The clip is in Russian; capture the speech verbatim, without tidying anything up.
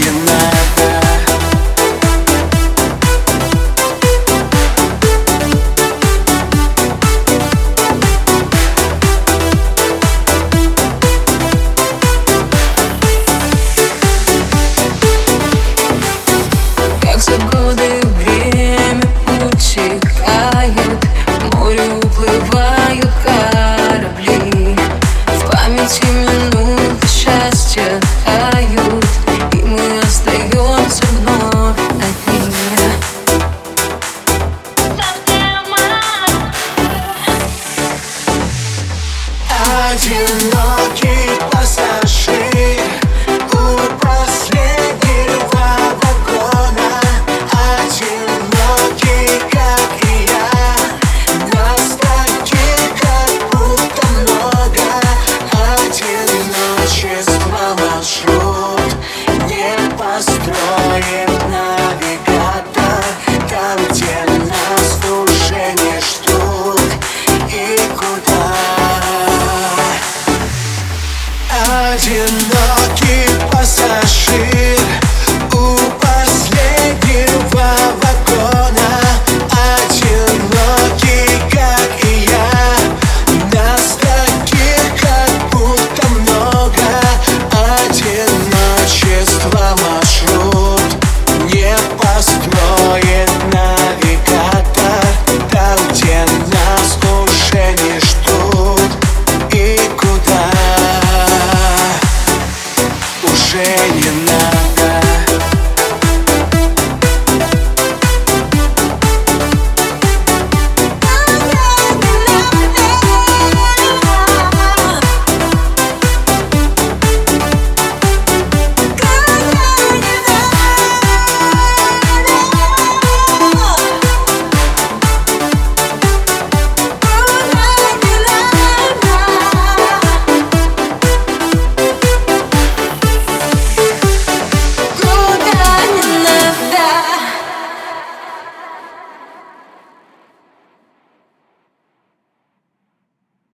не надо. Как за годы время утекает, в море уплывают корабли. В памяти минуты счастья тают, и мы остаемся вновь одни. Одинокий пассажир у последнего вагона, одинокий, как и я. Нас таких как будто много. Одиночество маршрут не построит навигатор там, где нас уже не ждут. И куда? Одинокий пассажир у последнего вагона, одинокий, как и я. Нас таких как будто много. Одиночество маршрут не построит навигатор там, где нас уже не ждут. И куда? Уже не надо.